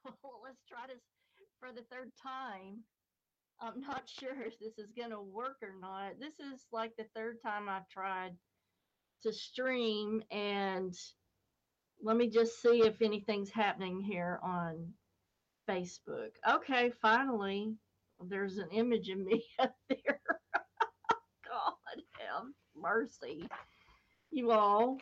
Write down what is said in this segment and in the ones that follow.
let's try this for the third time. I'm not sure if this is going to work or not. This is like the third time I've tried to stream, and let me just see if anything's happening here on Facebook. Okay, finally, there's an image of me up there. God have mercy. You all,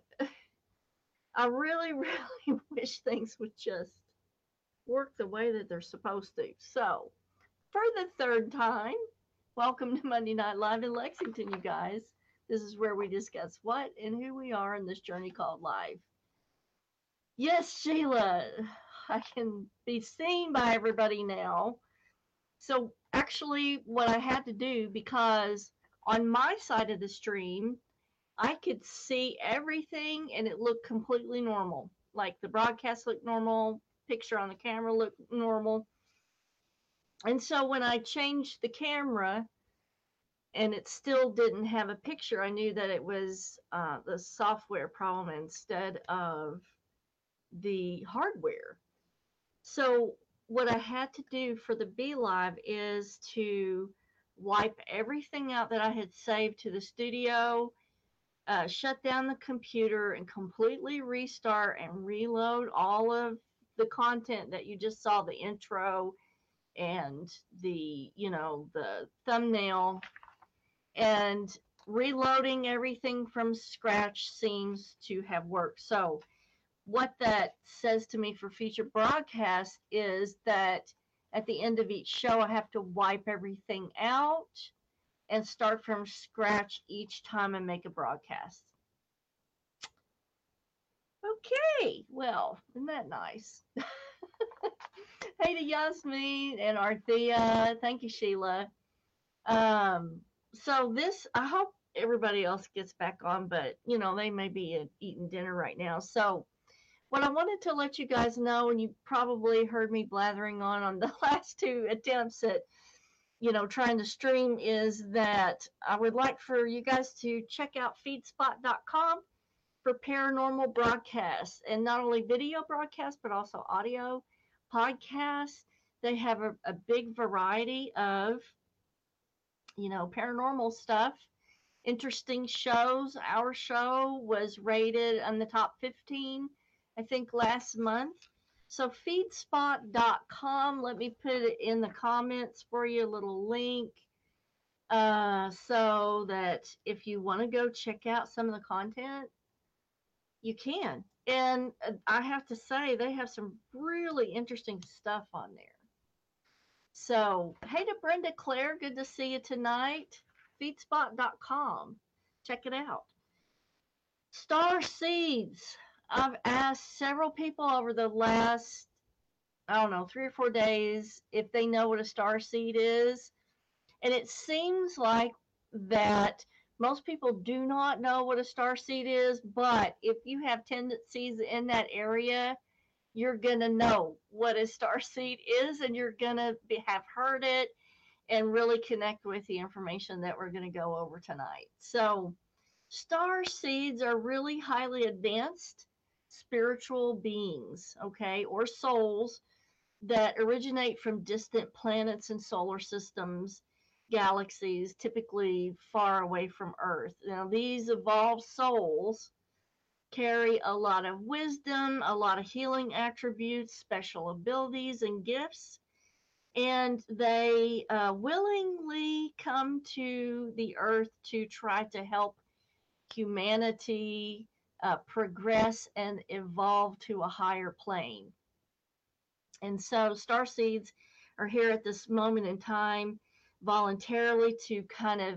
I really, really wish things would just work the way that they're supposed to. So, for the third time, welcome to Monday Night Live in Lexington, you guys. This is where we discuss what and who we are in this journey called life. Yes, Sheila, I can be seen by everybody now. So, actually, what I had to do, because on my side of the stream, I could see everything and it looked completely normal. Like the broadcast looked normal, picture on the camera looked normal. And so when I changed the camera and it still didn't have a picture, I knew that it was the software problem instead of the hardware. So what I had to do for the Be Live is to wipe everything out that I had saved to the studio, shut down the computer, and completely restart and reload all of the content that you just saw, the intro and the thumbnail, and reloading everything from scratch seems to have worked. So what that says to me for future broadcasts is that at the end of each show, I have to wipe everything out and start from scratch each time I make a broadcast. Okay, well, isn't that nice? Hey to Yasmin and Arthea. Thank you, Sheila. Um, so this, I hope everybody else gets back on, but they may be eating dinner right now. So what I wanted to let you guys know, and you probably heard me blathering on the last two attempts at, trying to stream, is that I would like for you guys to check out feedspot.com for paranormal broadcasts, and not only video broadcasts, but also audio podcasts. They have a big variety of, paranormal stuff, interesting shows. Our show was rated on the top 15, I think, last month. So feedspot.com, let me put it in the comments for you, a little link, so that if you want to go check out some of the content, you can. And I have to say, they have some really interesting stuff on there. So, hey to Brenda Claire, good to see you tonight. Feedspot.com. Check it out. Star seeds. I've asked several people over the last, I don't know, 3 or 4 days if they know what a star seed is. And it seems like that most people do not know what a star seed is, but if you have tendencies in that area, you're going to know what a star seed is, and you're going to have heard it and really connect with the information that we're going to go over tonight. So, star seeds are really highly advanced spiritual beings, okay, or souls that originate from distant planets and solar systems, galaxies, typically far away from Earth. Now, these evolved souls carry a lot of wisdom, a lot of healing attributes, special abilities, and gifts. And they willingly come to the earth to try to help humanity progress and evolve to a higher plane. And so, star seeds are here at this moment in time voluntarily to kind of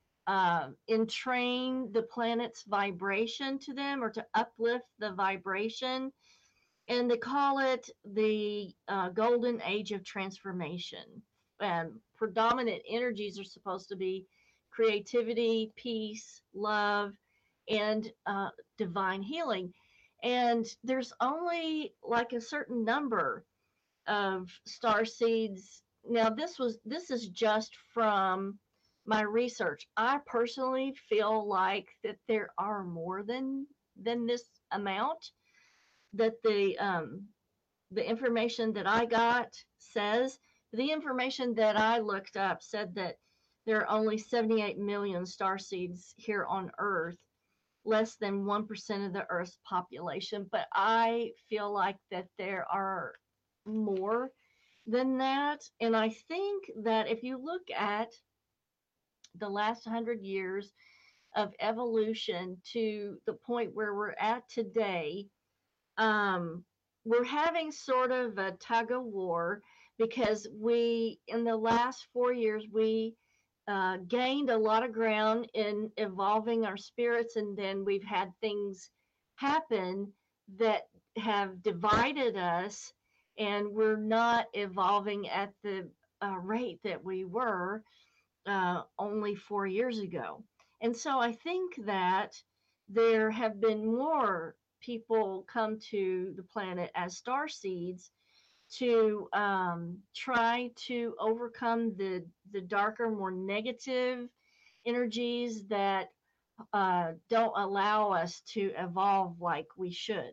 entrain the planet's vibration to them, or to uplift the vibration. And they call it the golden age of transformation. And predominant energies are supposed to be creativity, peace, love, and divine healing. And there's only like a certain number of star seeds. Now this is just from my research. I personally feel like that there are more than this amount, that the the information that I got says, the information that I looked up said that there are only 78 million star seeds here on Earth, less than 1% of the Earth's population. But I feel like that there are more than that. And I think that if you look at the last 100 years of evolution to the point where we're at today, um, we're having sort of a tug of war because we, in the last 4 years, we gained a lot of ground in evolving our spirits, and then we've had things happen that have divided us, and we're not evolving at the rate that we were only 4 years ago. And so I think that there have been more people come to the planet as star seeds to try to overcome the darker, more negative energies that don't allow us to evolve like we should.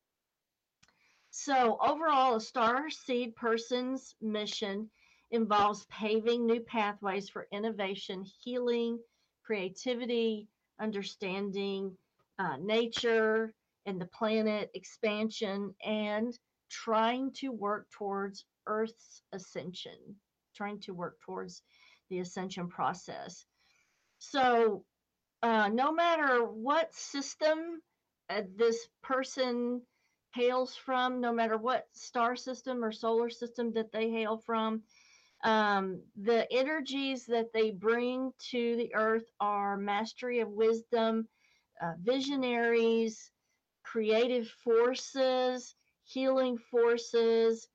So, overall, a star seed person's mission involves paving new pathways for innovation, healing, creativity, understanding nature and the planet, expansion, and trying to work towards Earth's ascension, trying to work towards the ascension process. So, no matter what system this person hails from, no matter what star system or solar system that they hail from, the energies that they bring to the earth are mastery of wisdom, visionaries, creative forces, healing forces,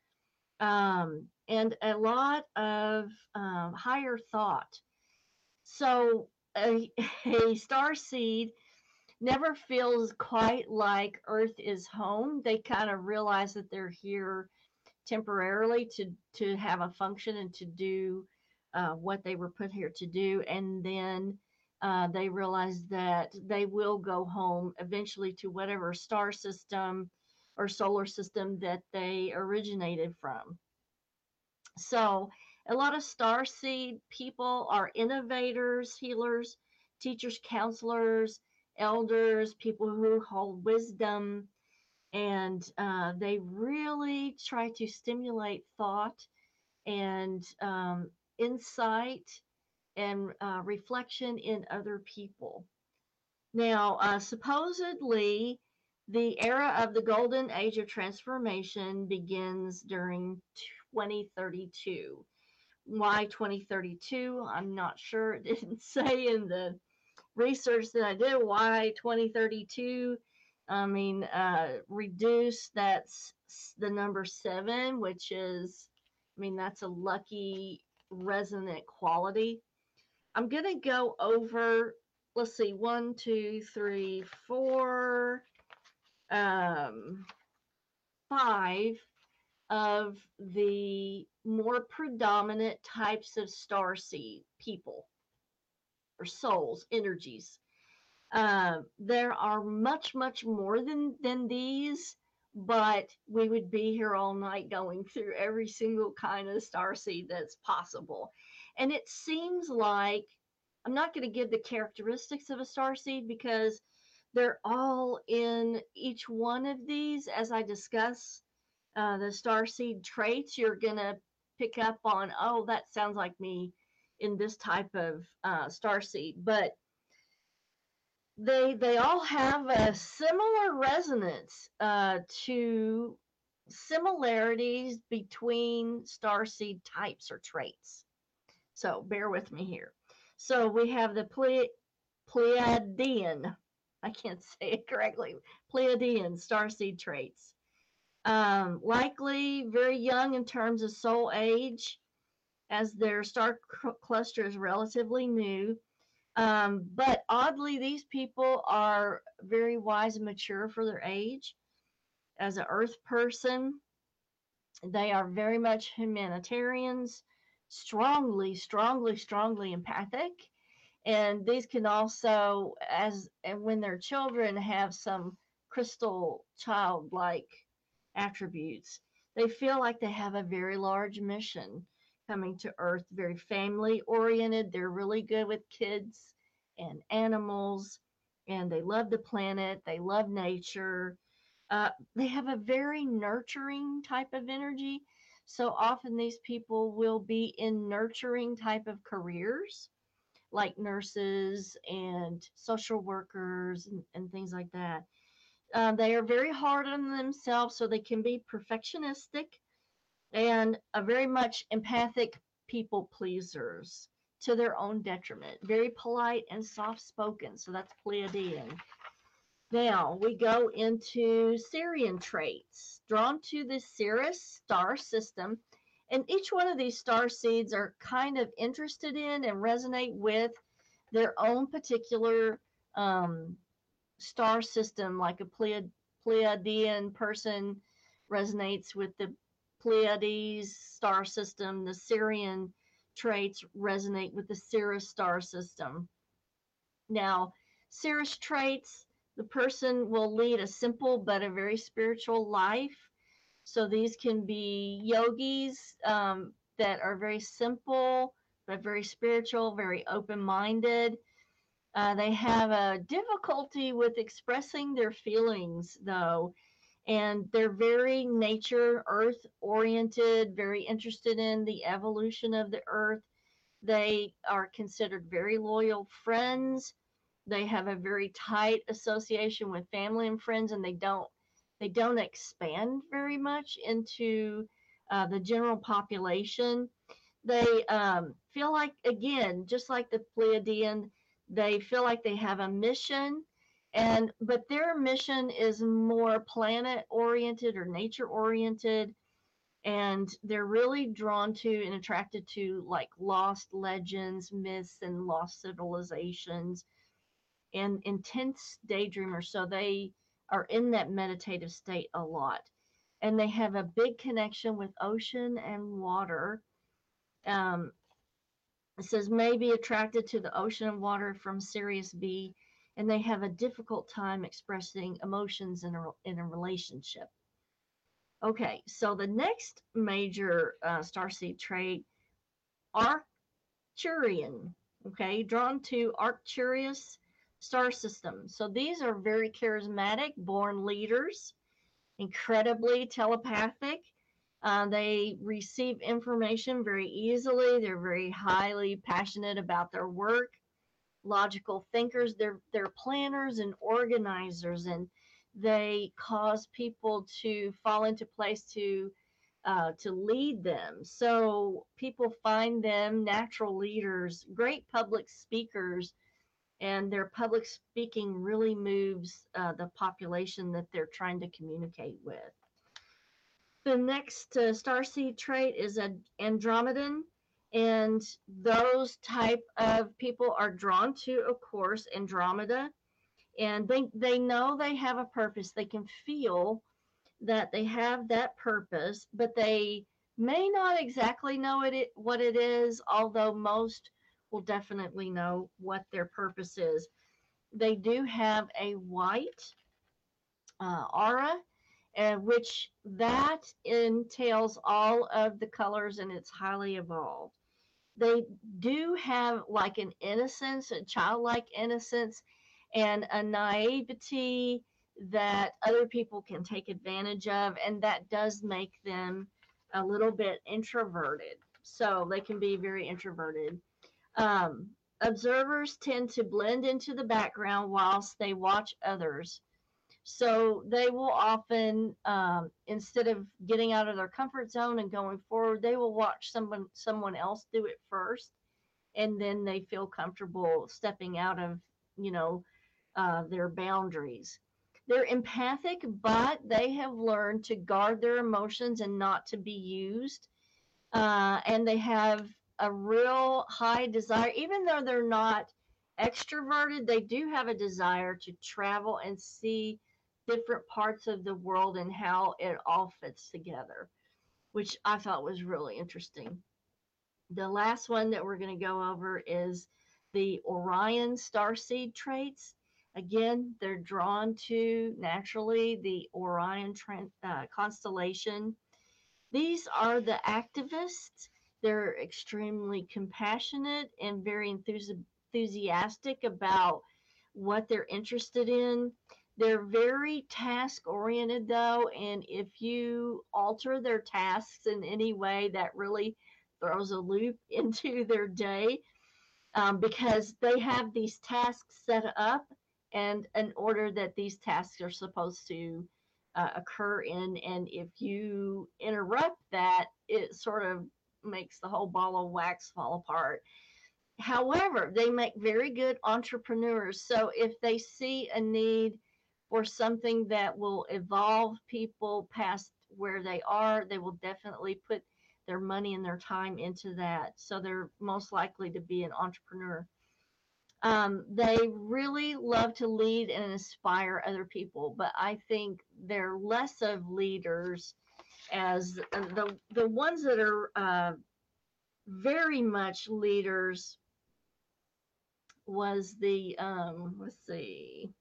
and a lot of higher thought. So, a star seed never feels quite like Earth is home. They kind of realize that they're here temporarily to have a function and to do what they were put here to do, and then they realize that they will go home eventually to whatever star system or solar system that they originated from. So, a lot of star seed people are innovators, healers, teachers, counselors, elders, people who hold wisdom, and they really try to stimulate thought and insight and reflection in other people. Now, supposedly, the era of the golden age of transformation begins during 2032. Why 2032? I'm not sure. It didn't say in the research that I did why 2032. I mean, reduce that's the number seven, which is, I mean, that's a lucky resonant quality. I'm going to go over, let's see, one, two, three, four, um, five of the more predominant types of starseed people or souls, energies. There are much, much more than these, but we would be here all night going through every single kind of starseed that's possible. And it seems like I'm not going to give the characteristics of a starseed because they're all in each one of these. As I discuss the starseed traits, you're going to pick up on, oh, that sounds like me in this type of starseed. But they all have a similar resonance to similarities between starseed types or traits. So bear with me here. So we have the Pleiadian. I can't say it correctly. Pleiadian starseed traits. Likely very young in terms of soul age, as their star cluster is relatively new. But oddly, these people are very wise and mature for their age. As an earth person, they are very much humanitarians, strongly empathic. And these can also, as and when they're children, have some crystal childlike attributes. They feel like they have a very large mission coming to Earth, very family oriented. They're really good with kids and animals, and they love the planet, they love nature. They have a very nurturing type of energy. So often these people will be in nurturing type of careers, like nurses and social workers and things like that. They are very hard on themselves, so they can be perfectionistic and very much empathic people pleasers to their own detriment. Very polite and soft spoken, so that's Pleiadian. Now we go into Sirian traits, drawn to the Sirius star system. And each one of these star seeds are kind of interested in and resonate with their own particular um, star system, like a Pleiadian person resonates with the Pleiades star system. The Sirian traits resonate with the Sirius star system. Now, Sirius traits, the person will lead a simple but a very spiritual life. So these can be yogis that are very simple but very spiritual, very open minded. They have a difficulty with expressing their feelings, though, and they're very nature, earth oriented, very interested in the evolution of the earth. They are considered very loyal friends. They have a very tight association with family and friends, and they don't expand very much into the general population. They feel like, again, just like the Pleiadian, they feel like they have a mission, and but their mission is more planet oriented or nature oriented, and they're really drawn to and attracted to like lost legends, myths, and lost civilizations, and intense daydreamers. So they are in that meditative state a lot, and they have a big connection with ocean and water. Um, it says may be attracted to the ocean and water from Sirius B, and they have a difficult time expressing emotions in a relationship. Okay, so the next major starseed trait, Arcturian. Okay, drawn to Arcturus star system. So these are very charismatic, born leaders, incredibly telepathic. They receive information very easily. They're very highly passionate about their work. Logical thinkers. They're planners and organizers, and they cause people to fall into place to lead them. So people find them natural leaders, great public speakers, and their public speaking really moves the population that they're trying to communicate with. The next starseed trait is an Andromedan, and those type of people are drawn to, of course, Andromeda, and they know they have a purpose. They can feel that they have that purpose, but they may not exactly know what it is, although most will definitely know what their purpose is. They do have a white aura, which that entails all of the colors, and it's highly evolved. They do have like an innocence, a childlike innocence, and a naivety that other people can take advantage of, and that does make them a little bit introverted. So they can be very introverted. Um, Observers tend to blend into the background whilst they watch others. So they will often, instead of getting out of their comfort zone and going forward, they will watch someone else do it first, and then they feel comfortable stepping out of, you know, their boundaries. They're empathic, but they have learned to guard their emotions and not to be used. And they have a real high desire, even though they're not extroverted, they do have a desire to travel and see different parts of the world and how it all fits together, which I thought was really interesting. The last one that we're going to go over is the Orion starseed traits. Again, they're drawn to naturally the Orion constellation. These are the activists. They're extremely compassionate and very enthusiastic about what they're interested in. They're very task oriented though, and if you alter their tasks in any way, that really throws a loop into their day, because they have these tasks set up and an order that these tasks are supposed to occur in. And if you interrupt that, it sort of makes the whole ball of wax fall apart. However, they make very good entrepreneurs. So if they see a need for something that will evolve people past where they are, they will definitely put their money and their time into that. So they're most likely to be an entrepreneur. They really love to lead and inspire other people, but I think they're less of leaders as the ones that are very much leaders was the let's see.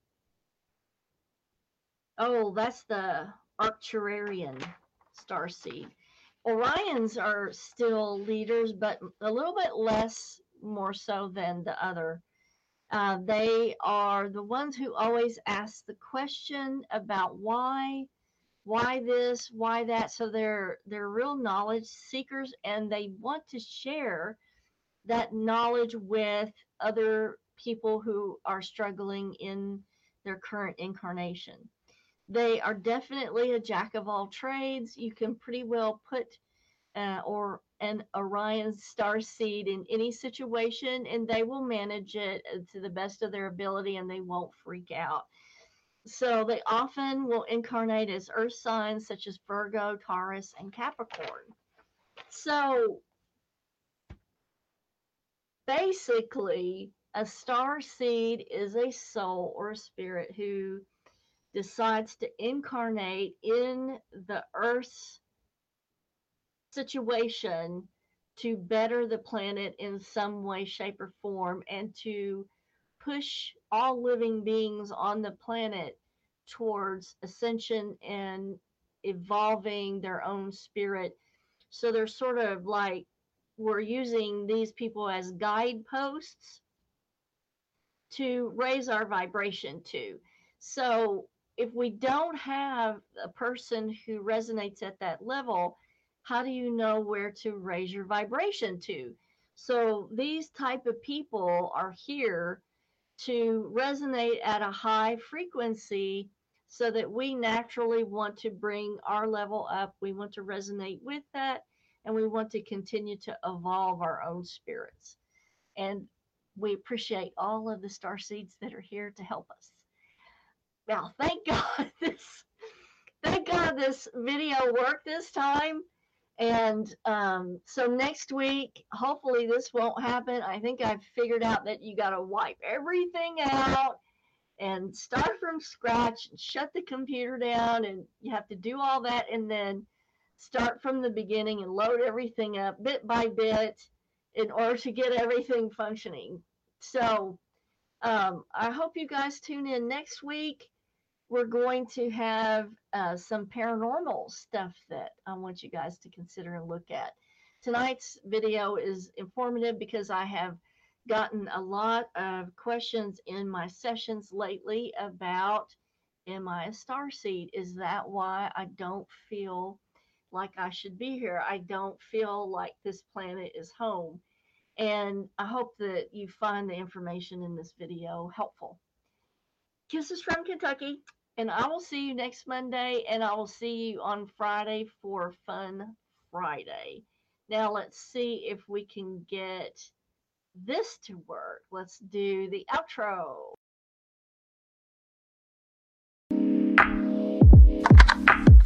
Oh, that's the Arcturarian starseed. Orions are still leaders, but a little bit less more so than the other. They are the ones who always ask the question about why this, why that. So they're real knowledge seekers, and they want to share that knowledge with other people who are struggling in their current incarnation. They are definitely a jack of all trades. You can pretty well put or an Orion star seed in any situation, and they will manage it to the best of their ability, and they won't freak out. So they often will incarnate as earth signs such as Virgo, Taurus, and Capricorn. So basically, a star seed is a soul or a spirit who decides to incarnate in the earth's situation to better the planet in some way, shape, or form, and to push all living beings on the planet towards ascension and evolving their own spirit. So they're sort of like, we're using these people as guideposts to raise our vibration to. So if we don't have a person who resonates at that level, how do you know where to raise your vibration to? So these type of people are here to resonate at a high frequency so that we naturally want to bring our level up. We want to resonate with that, and we want to continue to evolve our own spirits. And we appreciate all of the star seeds that are here to help us. Now, thank God this video worked this time. And so next week, hopefully this won't happen. I think I've figured out that you got to wipe everything out and start from scratch and shut the computer down, and you have to do all that and then start from the beginning and load everything up bit by bit in order to get everything functioning. So I hope you guys tune in next week. We're going to have some paranormal stuff that I want you guys to consider and look at. Tonight's video is informative because I have gotten a lot of questions in my sessions lately about, am I a starseed? Is that why I don't feel like I should be here? I don't feel like this planet is home. And I hope that you find the information in this video helpful. Kisses from Kentucky. And I will see you next Monday, and I will see you on Friday for Fun Friday. Now let's see if we can get this to work. Let's do the outro.